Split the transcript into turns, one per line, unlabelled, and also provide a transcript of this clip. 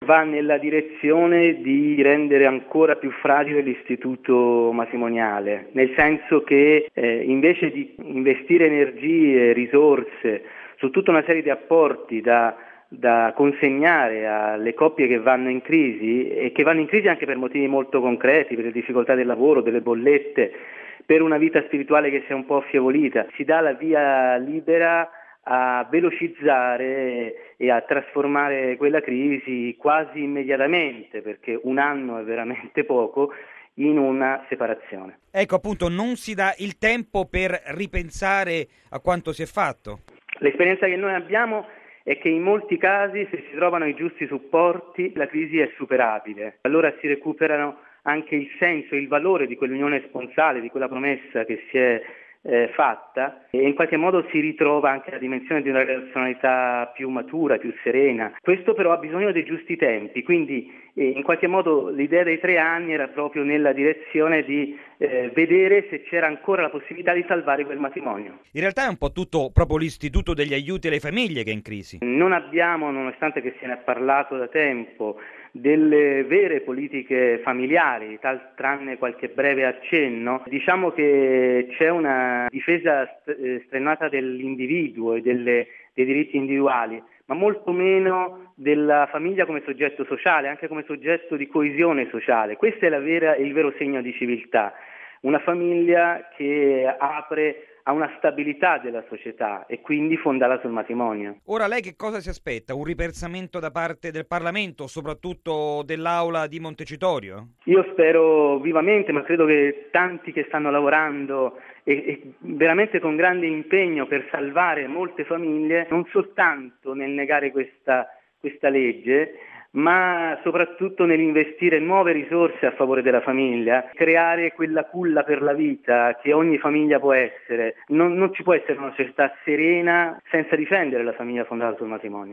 va nella direzione di rendere ancora più fragile l'istituto matrimoniale, nel senso che invece di investire energie, risorse su tutta una serie di apporti da consegnare alle coppie che vanno in crisi e che vanno in crisi anche per motivi molto concreti, per le difficoltà del lavoro, delle bollette, per una vita spirituale che si è un po' affievolita, si dà la via libera a velocizzare e a trasformare quella crisi quasi immediatamente, perché un anno è veramente poco, in una separazione.
Ecco, appunto, non si dà il tempo per ripensare a quanto si è fatto.
L'esperienza che noi abbiamo è che in molti casi, se si trovano i giusti supporti, la crisi è superabile. Allora si recuperano anche il senso e il valore di quell'unione sponsale, di quella promessa che si è fatta, e in qualche modo si ritrova anche la dimensione di una relazionalità più matura, più serena. Questo però ha bisogno dei giusti tempi, quindi in qualche modo l'idea dei 3 anni era proprio nella direzione di vedere se c'era ancora la possibilità di salvare quel matrimonio.
In realtà è un po' tutto proprio l'istituto degli aiuti alle famiglie che è in crisi.
Non abbiamo, nonostante che se ne è parlato da tempo, delle vere politiche familiari, tranne qualche breve accenno. Diciamo che c'è una difesa strenuata dell'individuo e dei diritti individuali, ma molto meno della famiglia come soggetto sociale, anche come soggetto di coesione sociale. Questo è il vero segno di civiltà. Una famiglia che apre a una stabilità della società e quindi fondata sul matrimonio.
Ora lei che cosa si aspetta? Un ripensamento da parte del Parlamento, soprattutto dell'Aula di Montecitorio?
Io spero vivamente, ma credo che tanti che stanno lavorando e veramente con grande impegno per salvare molte famiglie, non soltanto nel negare questa legge, ma soprattutto nell'investire nuove risorse a favore della famiglia, creare quella culla per la vita che ogni famiglia può essere. Non ci può essere una società serena senza difendere la famiglia fondata sul matrimonio.